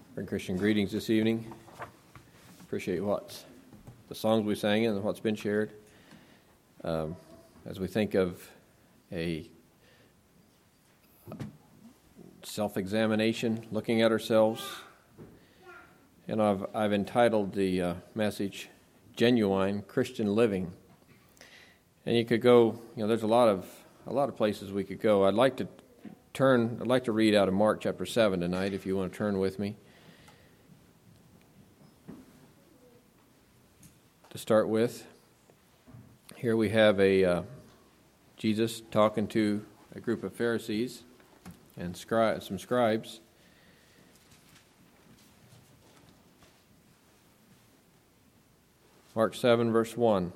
Bring Christian greetings this evening. Appreciate the songs we sang and what's been shared. As we think of a self-examination, looking at ourselves, and I've entitled the message "Genuine Christian Living." And you could go, there's a lot of places we could go. I'd like to read out of Mark chapter 7 tonight, if you want to turn with me. To start with, here we have Jesus talking to a group of Pharisees and some scribes. Mark 7, verse 1.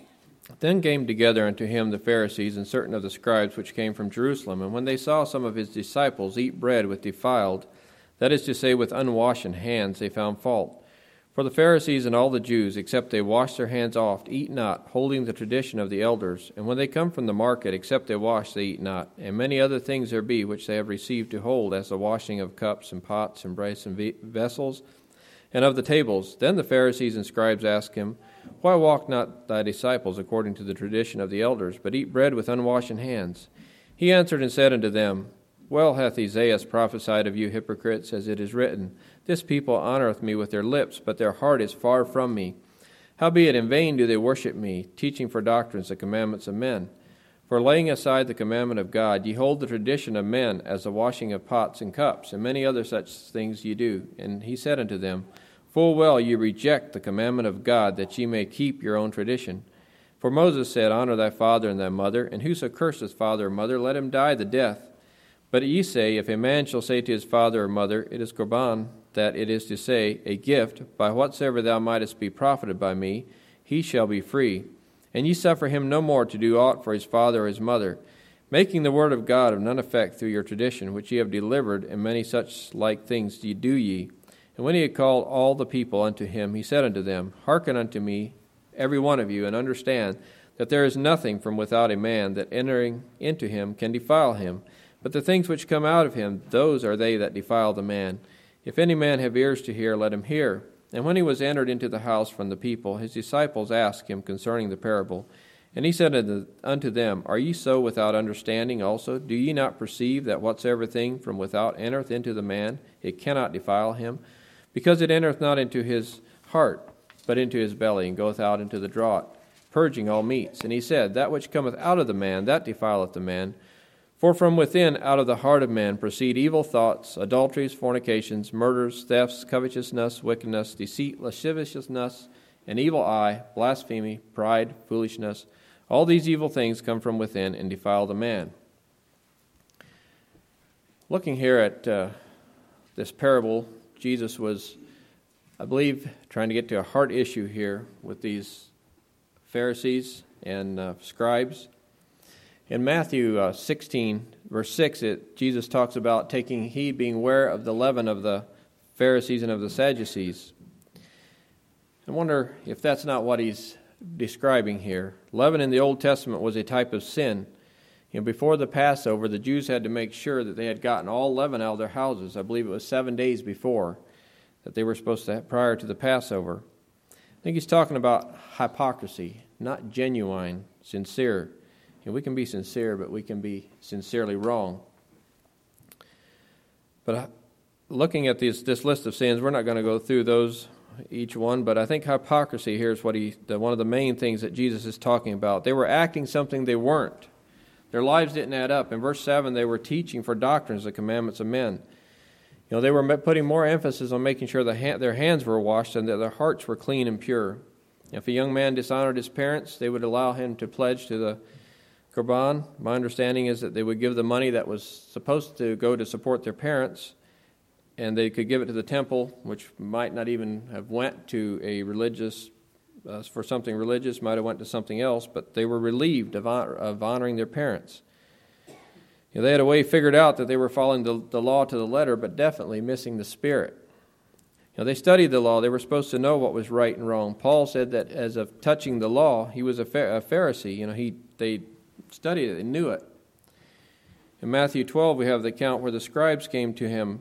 Then came together unto him the Pharisees and certain of the scribes which came from Jerusalem. And when they saw some of his disciples eat bread with defiled, that is to say, with unwashen hands, they found fault. For the Pharisees and all the Jews, except they wash their hands oft, eat not, holding the tradition of the elders. And when they come from the market, except they wash, they eat not. And many other things there be which they have received to hold, as the washing of cups and pots and brazen vessels, and of the tables. Then the Pharisees and scribes asked him, Why walk not thy disciples according to the tradition of the elders, but eat bread with unwashen hands? He answered and said unto them, Well hath Esaias prophesied of you hypocrites, as it is written, This people honoureth me with their lips, but their heart is far from me. Howbeit in vain do they worship me, teaching for doctrines the commandments of men. For laying aside the commandment of God, ye hold the tradition of men, as the washing of pots and cups, and many other such things ye do. And he said unto them, Full well ye reject the commandment of God, that ye may keep your own tradition. For Moses said, Honour thy father and thy mother, and whoso curseth father or mother, let him die the death. But ye say, If a man shall say to his father or mother, It is Corban, that it is to say, a gift, by whatsoever thou mightest be profited by me, he shall be free. And ye suffer him no more to do aught for his father or his mother, making the word of God of none effect through your tradition, which ye have delivered, and many such like things do ye. And when he had called all the people unto him, he said unto them, Hearken unto me, every one of you, and understand that there is nothing from without a man that entering into him can defile him, but the things which come out of him, those are they that defile the man. If any man have ears to hear, let him hear. And when he was entered into the house from the people, his disciples asked him concerning the parable. And he said unto them, Are ye so without understanding also? Do ye not perceive that whatsoever thing from without entereth into the man, it cannot defile him? Because it entereth not into his heart, but into his belly, and goeth out into the draught, purging all meats. And he said, That which cometh out of the man, that defileth the man. For from within, out of the heart of man, proceed evil thoughts, adulteries, fornications, murders, thefts, covetousness, wickedness, deceit, lasciviousness, an evil eye, blasphemy, pride, foolishness. All these evil things come from within and defile the man. Looking here at this parable, Jesus was, I believe, trying to get to a heart issue here with these Pharisees and scribes. In Matthew 16, verse 6, Jesus talks about taking heed, being aware of the leaven of the Pharisees and of the Sadducees. I wonder if that's not what he's describing here. Leaven in the Old Testament was a type of sin. Before the Passover, the Jews had to make sure that they had gotten all leaven out of their houses. I believe it was 7 days before that they were supposed to have, prior to the Passover. I think he's talking about hypocrisy, not genuine, sincere. We can be sincere, but we can be sincerely wrong. But looking at this list of sins, we're not going to go through those, each one, but I think hypocrisy here is one of the main things that Jesus is talking about. They were acting something they weren't. Their lives didn't add up. In verse 7, they were teaching for doctrines the commandments of men. They were putting more emphasis on making sure their hands were washed and that their hearts were clean and pure. If a young man dishonored his parents, they would allow him to pledge to the Corban. My understanding is that they would give the money that was supposed to go to support their parents, and they could give it to the temple, which might not even have went to a religious, for something religious, might have went to something else, but they were relieved of honoring their parents. They had a way figured out that they were following the law to the letter, but definitely missing the spirit. They studied the law. They were supposed to know what was right and wrong. Paul said that as of touching the law, he was a Pharisee. They studied it, they knew it. In Matthew 12, we have the account where the scribes came to him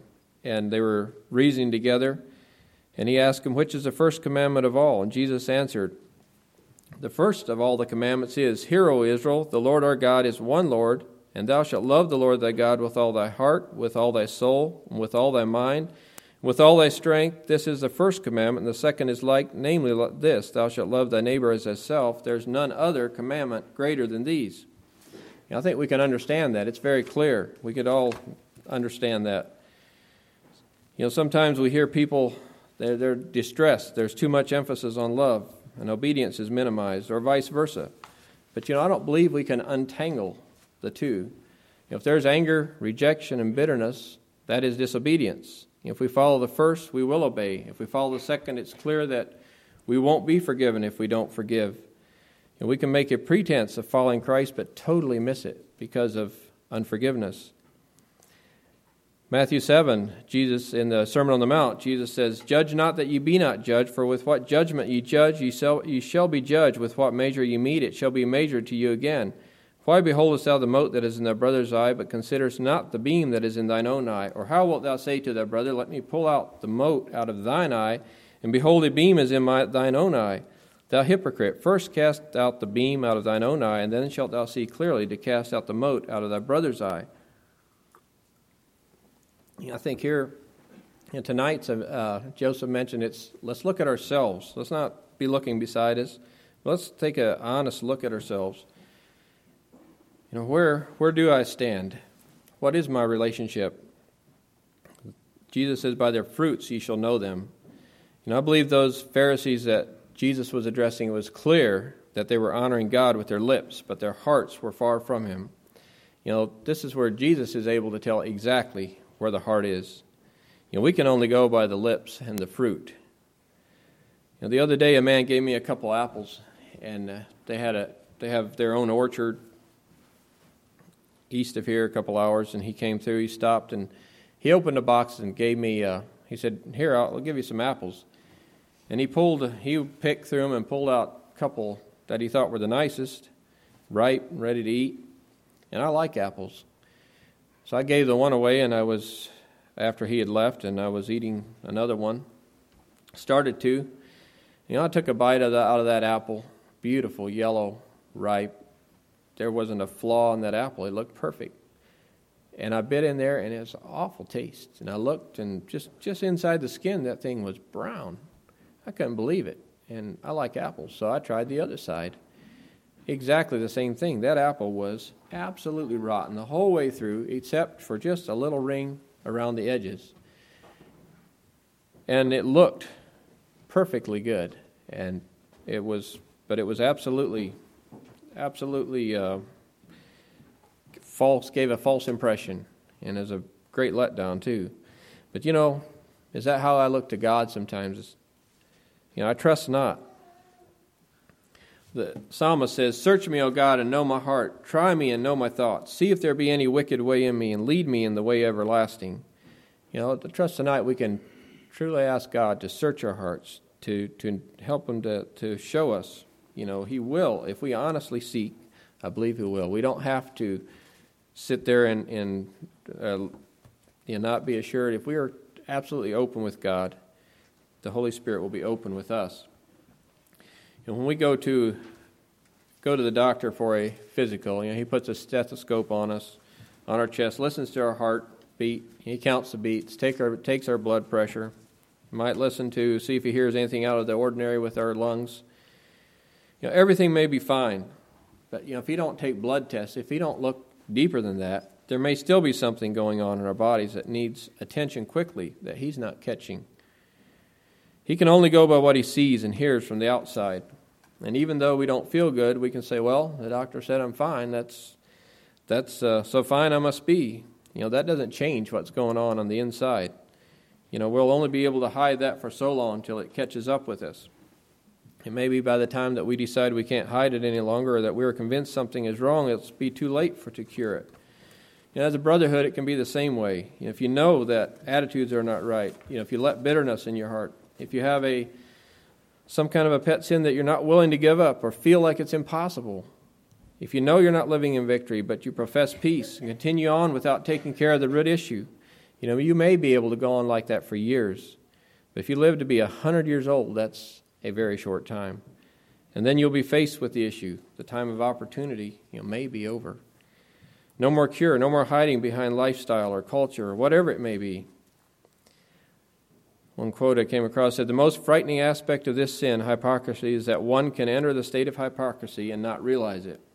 and they were reasoning together. And he asked him, which is the first commandment of all? And Jesus answered, the first of all the commandments is, Hear, O Israel, the Lord our God is one Lord, and thou shalt love the Lord thy God with all thy heart, with all thy soul, and with all thy mind, with all thy strength. This is the first commandment, and the second is like, namely this, thou shalt love thy neighbor as thyself. There's none other commandment greater than these. I think we can understand that. It's very clear. We could all understand that. Sometimes we hear people, they're distressed. There's too much emphasis on love, and obedience is minimized, or vice versa. But, I don't believe we can untangle the two. If there's anger, rejection, and bitterness, that is disobedience. If we follow the first, we will obey. If we follow the second, it's clear that we won't be forgiven if we don't forgive. And we can make a pretense of following Christ, but totally miss it because of unforgiveness. Matthew 7, Jesus, in the Sermon on the Mount, Jesus says, Judge not that ye be not judged, for with what judgment ye judge, ye shall be judged. With what measure ye mete, it shall be measured to you again. Why beholdest thou the mote that is in thy brother's eye, but considerest not the beam that is in thine own eye? Or how wilt thou say to thy brother, Let me pull out the mote out of thine eye, and behold, a beam is in thine own eye? Thou hypocrite, first cast out the beam out of thine own eye, and then shalt thou see clearly to cast out the mote out of thy brother's eye. I think here, in tonight's, Joseph mentioned let's look at ourselves. Let's not be looking beside us. Let's take an honest look at ourselves. Where do I stand? What is my relationship? Jesus says, by their fruits ye shall know them. I believe those Pharisees that Jesus was addressing, it was clear that they were honoring God with their lips, but their hearts were far from Him. This is where Jesus is able to tell exactly where the heart is. We can only go by the lips and the fruit. The other day, a man gave me a couple apples, and they have their own orchard east of here, a couple hours, and he came through. He stopped, and he opened a box and gave me. He said, "Here, I'll give you some apples." And he picked through them and pulled out a couple that he thought were the nicest, ripe, ready to eat. And I like apples. So I gave the one away, and after he had left, and I was eating another one. Started to. I took a bite out of that apple. Beautiful, yellow, ripe. There wasn't a flaw in that apple. It looked perfect. And I bit in there, and it was an awful taste. And I looked, and just inside the skin, that thing was brown. I couldn't believe it. And I like apples, so I tried the other side. Exactly the same thing. That apple was absolutely rotten the whole way through, except for just a little ring around the edges. And it looked perfectly good. And it was absolutely false, gave a false impression, and is a great letdown too. But is that how I look to God sometimes? I trust not. The psalmist says, "Search me, O God, and know my heart. Try me and know my thoughts. See if there be any wicked way in me, and lead me in the way everlasting." To trust tonight, we can truly ask God to search our hearts, to help Him to show us. He will. If we honestly seek, I believe He will. We don't have to sit there and not be assured. If we are absolutely open with God, the Holy Spirit will be open with us. And when we go to the doctor for a physical, He puts a stethoscope on us, on our chest, listens to our heartbeat. He counts the beats, takes our blood pressure. He might listen to see if He hears anything out of the ordinary with our lungs. Everything may be fine, but if He don't take blood tests, if He don't look deeper than that, there may still be something going on in our bodies that needs attention quickly that He's not catching. He can only go by what He sees and hears from the outside. And even though we don't feel good, we can say, well, the doctor said I'm fine. That's so fine I must be. That doesn't change what's going on the inside. We'll only be able to hide that for so long until it catches up with us. It may be by the time that we decide we can't hide it any longer, or that we're convinced something is wrong, it'll be too late to cure it. As a brotherhood, it can be the same way. If you know that attitudes are not right, if you let bitterness in your heart, if you have some kind of a pet sin that you're not willing to give up or feel like it's impossible, if you know you're not living in victory, but you profess peace and continue on without taking care of the root issue, You may be able to go on like that for years. But if you live to be 100 years old, that's a very short time. And then you'll be faced with the issue. The time of opportunity, may be over. No more cure, no more hiding behind lifestyle or culture or whatever it may be. One quote I came across said, "The most frightening aspect of this sin, hypocrisy, is that one can enter the state of hypocrisy and not realize it."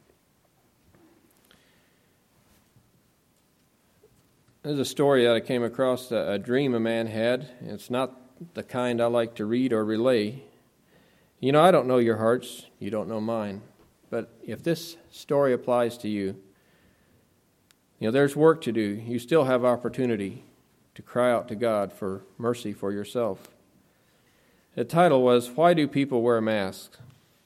There's a story that I came across, a dream a man had. It's not the kind I like to read or relay. I don't know your hearts. You don't know mine. But if this story applies to you, there's work to do. You still have opportunity to cry out to God for mercy for yourself. The title was, "Why Do People Wear Masks?"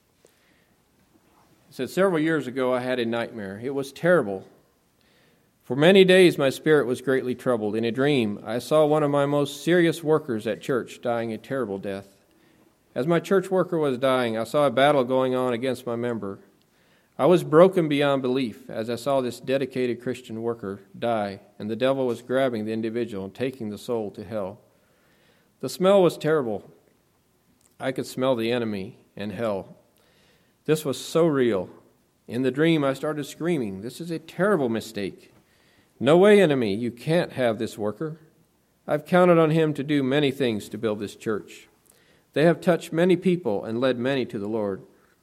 It said, "Several years ago I had a nightmare. It was terrible. For many days my spirit was greatly troubled. In a dream, I saw one of my most serious workers at church dying a terrible death. As my church worker was dying, I saw a battle going on against my member. I was broken beyond belief as I saw this dedicated Christian worker die, and the devil was grabbing the individual and taking the soul to hell. The smell was terrible. I could smell the enemy and hell. This was so real. In the dream, I started screaming, 'This is a terrible mistake. No way, enemy, you can't have this worker. I've counted on him to do many things to build this church. They have touched many people and led many to the Lord.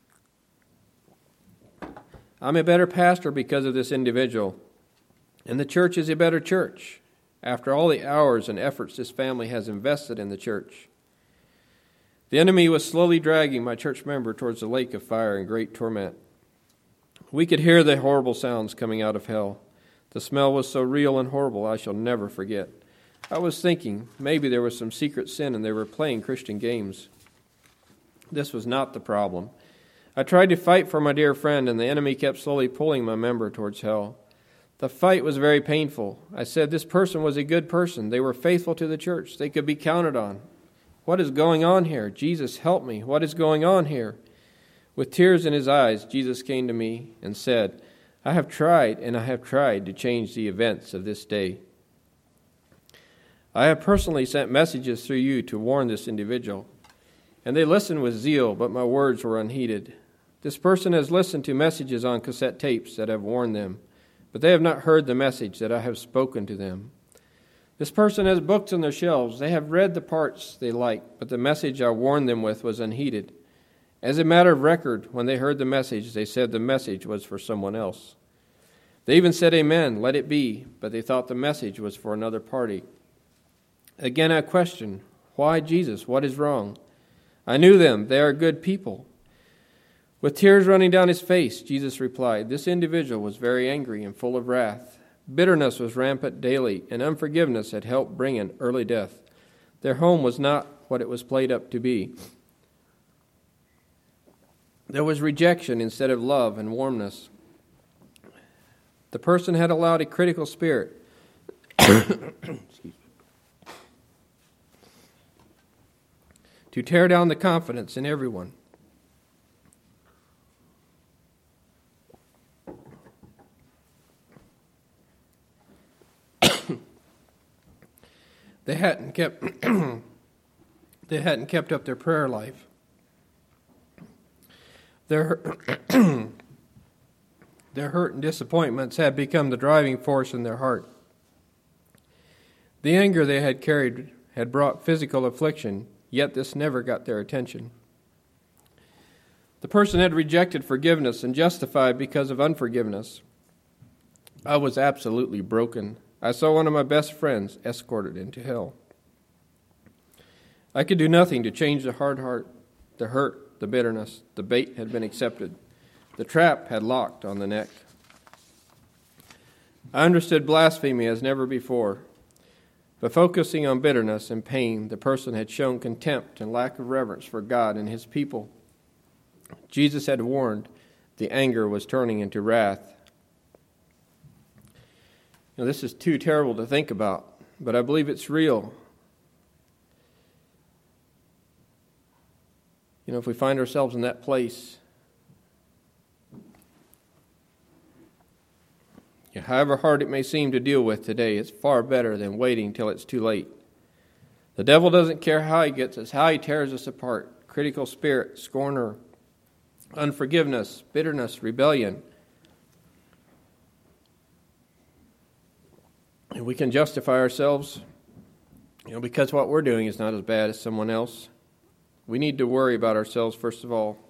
I'm a better pastor because of this individual, and the church is a better church after all the hours and efforts this family has invested in the church.' The enemy was slowly dragging my church member towards the lake of fire and great torment. We could hear the horrible sounds coming out of hell. The smell was so real and horrible I shall never forget. I was thinking maybe there was some secret sin and they were playing Christian games. This was not the problem. I tried to fight for my dear friend, and the enemy kept slowly pulling my member towards hell. The fight was very painful. I said this person was a good person. They were faithful to the church. They could be counted on. What is going on here? Jesus, help me. What is going on here? With tears in his eyes, Jesus came to me and said, I have tried to change the events of this day. I have personally sent messages through you to warn this individual, and they listened with zeal, but my words were unheeded. This person has listened to messages on cassette tapes that have warned them, but they have not heard the message that I have spoken to them. This person has books on their shelves. They have read the parts they like, but the message I warned them with was unheeded. As a matter of record, when they heard the message, they said the message was for someone else. They even said, Amen, let it be, but they thought the message was for another party. Again I questioned, why Jesus? What is wrong? I knew them. They are good people. With tears running down his face, Jesus replied, this individual was very angry and full of wrath. Bitterness was rampant daily, and unforgiveness had helped bring an early death. Their home was not what it was played up to be. There was rejection instead of love and warmness. The person had allowed a critical spirit to tear down the confidence in everyone. They hadn't kept up their prayer life. Their hurt and disappointments had become the driving force in their heart. The anger they had carried had brought physical affliction, yet this never got their attention. The person had rejected forgiveness and justified because of unforgiveness. I was absolutely broken. I saw one of my best friends escorted into hell. I could do nothing to change the hard heart, the hurt, the bitterness. The bait had been accepted. The trap had locked on the neck. I understood blasphemy as never before. But focusing on bitterness and pain, the person had shown contempt and lack of reverence for God and his people. Jesus had warned the anger was turning into wrath. This is too terrible to think about, but I believe it's real. If we find ourselves in that place, However hard it may seem to deal with today, it's far better than waiting till it's too late. The devil doesn't care how he gets us, how he tears us apart. Critical spirit, scorner, unforgiveness, bitterness, rebellion. And we can justify ourselves, because what we're doing is not as bad as someone else. We need to worry about ourselves first of all.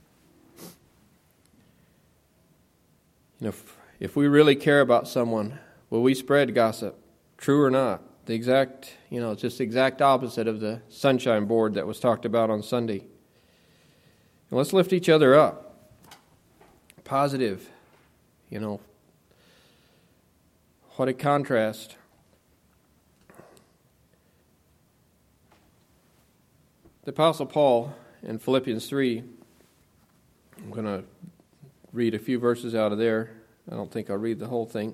If we really care about someone, will we spread gossip? True or not? It's just the exact opposite of the sunshine board that was talked about on Sunday. And let's lift each other up. Positive. What a contrast. The Apostle Paul in Philippians 3, I'm going to read a few verses out of there. I don't think I'll read the whole thing.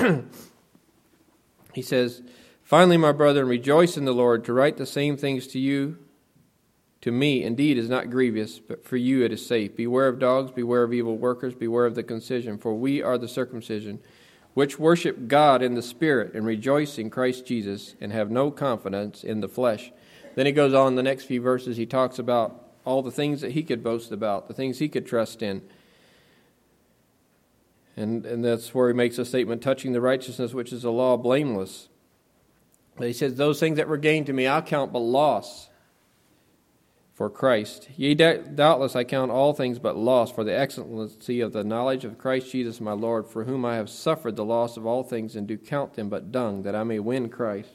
He says, "Finally, my brethren, rejoice in the Lord. To write the same things to me, indeed, is not grievous, but for you it is safe. Beware of dogs, beware of evil workers, beware of the concision, for we are the circumcision, which worship God in the Spirit, and rejoice in Christ Jesus, and have no confidence in the flesh." Then he goes on the next few verses, he talks about all the things that he could boast about, the things he could trust in. And that's where he makes a statement, touching the righteousness which is the law, blameless. But he says, "Those things that were gained to me, I count but loss for Christ. Yea, doubtless I count all things but loss for the excellency of the knowledge of Christ Jesus my Lord, for whom I have suffered the loss of all things, and do count them but dung, that I may win Christ,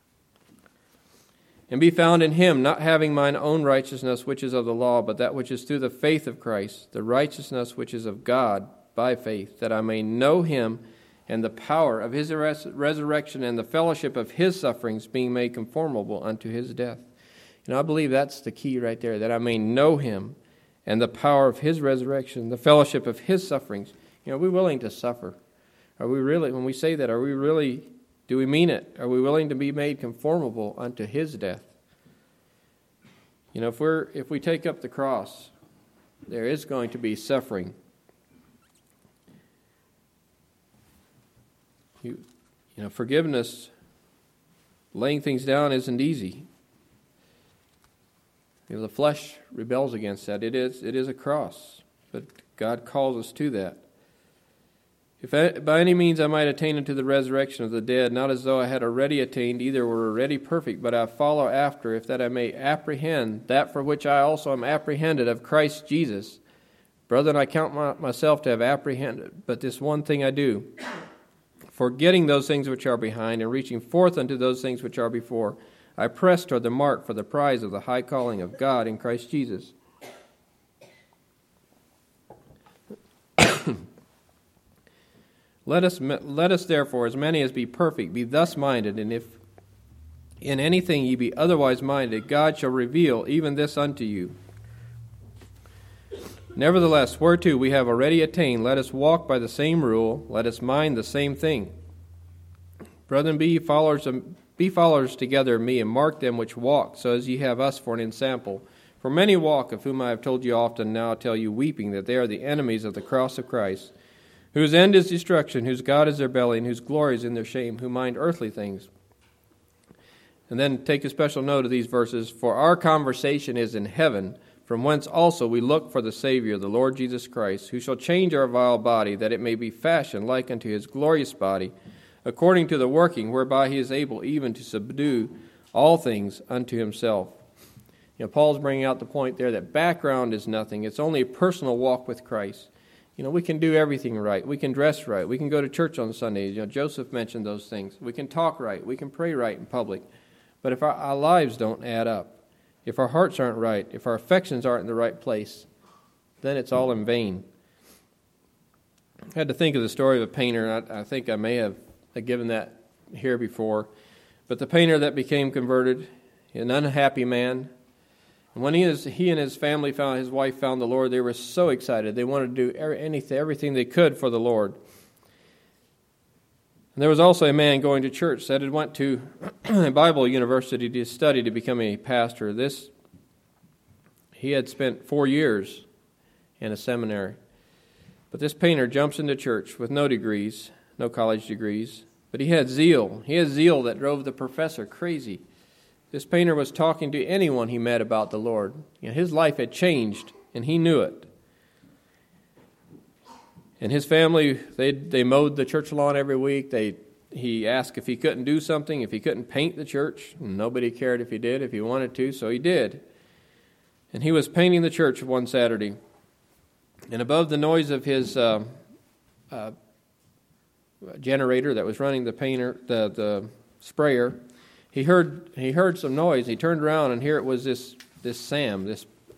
and be found in him, not having mine own righteousness which is of the law, but that which is through the faith of Christ, the righteousness which is of God by faith, that I may know him and the power of his resurrection and the fellowship of his sufferings, being made conformable unto his death." I believe that's the key right there, that I may know him and the power of his resurrection, the fellowship of his sufferings. Are we willing to suffer? Are we really, when we say that, do we mean it? Are we willing to be made conformable unto his death? If we take up the cross, there is going to be suffering. Forgiveness, laying things down isn't easy. The flesh rebels against that. It is a cross, but God calls us to that. "If by any means I might attain unto the resurrection of the dead, not as though I had already attained, either were already perfect, but I follow after, if that I may apprehend that for which I also am apprehended of Christ Jesus. Brethren, I count myself to have apprehended, but this one thing I do, forgetting those things which are behind, and reaching forth unto those things which are before, I press toward the mark for the prize of the high calling of God in Christ Jesus." Let us therefore, as many as be perfect, be thus minded, and if in anything ye be otherwise minded, God shall reveal even this unto you. "Nevertheless, whereto we have already attained, let us walk by the same rule, let us mind the same thing. Brethren, be followers together of me, and mark them which walk, so as ye have us for an ensample. For many walk, of whom I have told you often, now I tell you weeping, that they are the enemies of the cross of Christ, whose end is destruction, whose God is their belly, and whose glory is in their shame, who mind earthly things." And then take a special note of these verses. "For our conversation is in heaven, from whence also we look for the Savior, the Lord Jesus Christ, who shall change our vile body, that it may be fashioned like unto his glorious body, according to the working whereby he is able even to subdue all things unto himself." Paul's bringing out the point there that background is nothing. It's only a personal walk with Christ. We can do everything right. We can dress right. We can go to church on Sundays. Joseph mentioned those things. We can talk right. We can pray right in public. But if our lives don't add up, if our hearts aren't right, if our affections aren't in the right place, then it's all in vain. I had to think of the story of a painter. I think I may have given that here before. But the painter that became converted, an unhappy man, and when he and his family his wife found the Lord, they were so excited. They wanted to do everything they could for the Lord. And there was also a man going to church that had went to a Bible university to study to become a pastor. He had spent 4 years in a seminary. But this painter jumps into church with no degrees, no college degrees, but he had zeal. He had zeal that drove the professor crazy. This painter was talking to anyone he met about the Lord. His life had changed, and he knew it. And his family, they mowed the church lawn every week. He asked if he couldn't do something, if he couldn't paint the church. Nobody cared if he did, if he wanted to, so he did. And he was painting the church one Saturday. And above the noise of his generator that was running the sprayer, he heard some noise. He turned around, and here it was this Sam,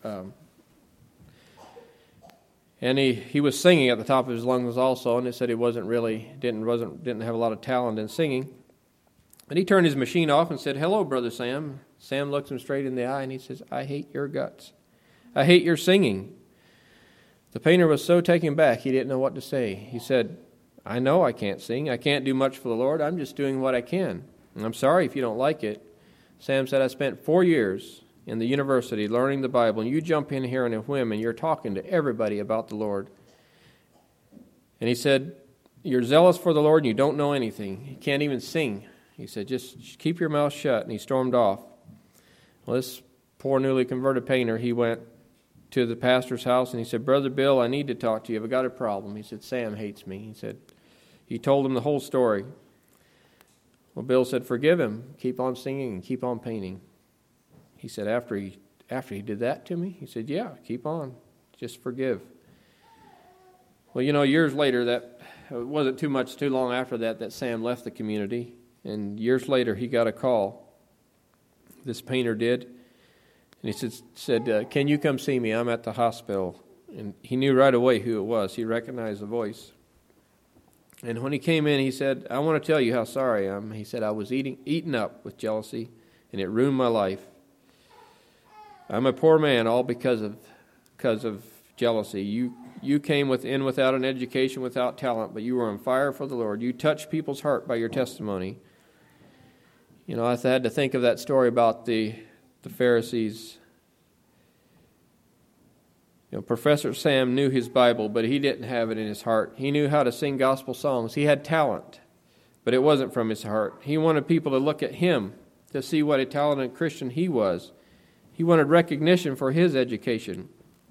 and he was singing at the top of his lungs also, and it said he didn't have a lot of talent in singing. And he turned his machine off and said, "Hello, Brother Sam." Sam looks him straight in the eye, and he says, "I hate your guts. I hate your singing." The painter was so taken back, he didn't know what to say. He said, "I know I can't sing. I can't do much for the Lord. I'm just doing what I can. And I'm sorry if you don't like it." Sam said, "I spent 4 years in the university learning the Bible, and you jump in here on a whim, and you're talking to everybody about the Lord." And he said, "You're zealous for the Lord, and you don't know anything. You can't even sing." He said, "Just keep your mouth shut," and he stormed off. Well, this poor newly converted painter, he went to the pastor's house, and he said, "Brother Bill, I need to talk to you. I've got a problem." He said, "Sam hates me." He told him the whole story. Well, Bill said, "Forgive him. Keep on singing and keep on painting." He said, after he did that to me? He said, "Yeah, keep on. Just forgive." Well, years later, that it wasn't too long after that Sam left the community. And years later, he got a call. This painter did. And he said, "Can you come see me? I'm at the hospital." And he knew right away who it was. He recognized the voice. And when he came in, he said, "I want to tell you how sorry I am." He said, "I was eaten up with jealousy, and it ruined my life. I'm a poor man, all because of jealousy. You came in without an education, without talent, but you were on fire for the Lord. You touched people's heart by your testimony." I had to think of that story about the Pharisees. Professor Sam knew his Bible, but he didn't have it in his heart. He knew how to sing gospel songs. He had talent, but it wasn't from his heart. He wanted people to look at him to see what a talented Christian he was. He wanted recognition for his education.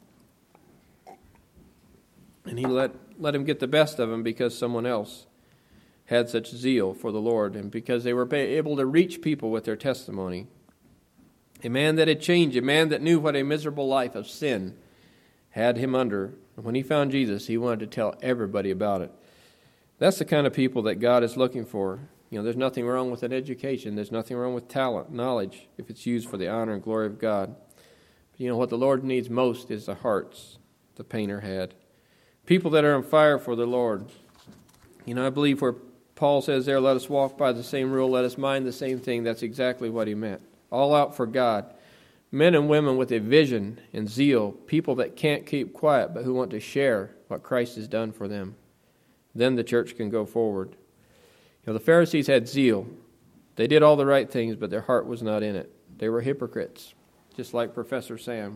And he let him get the best of him because someone else had such zeal for the Lord and because they were able to reach people with their testimony. A man that had changed, a man that knew what a miserable life of sin had him under. And when he found Jesus, he wanted to tell everybody about it. That's the kind of people that God is looking for. There's nothing wrong with an education. There's nothing wrong with talent, knowledge, if it's used for the honor and glory of God. But what the Lord needs most is the hearts the painter had. People that are on fire for the Lord. I believe where Paul says there, "Let us walk by the same rule, let us mind the same thing," that's exactly what he meant. All out for God. Men and women with a vision and zeal. People that can't keep quiet, but who want to share what Christ has done for them. Then the church can go forward. The Pharisees had zeal. They did all the right things, but their heart was not in it. They were hypocrites, just like Professor Sam.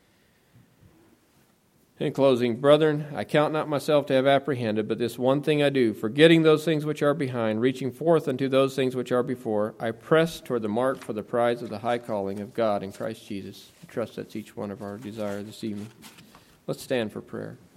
In closing, brethren, I count not myself to have apprehended, but this one thing I do, forgetting those things which are behind, reaching forth unto those things which are before, I press toward the mark for the prize of the high calling of God in Christ Jesus. I trust that's each one of our desire this evening. Let's stand for prayer.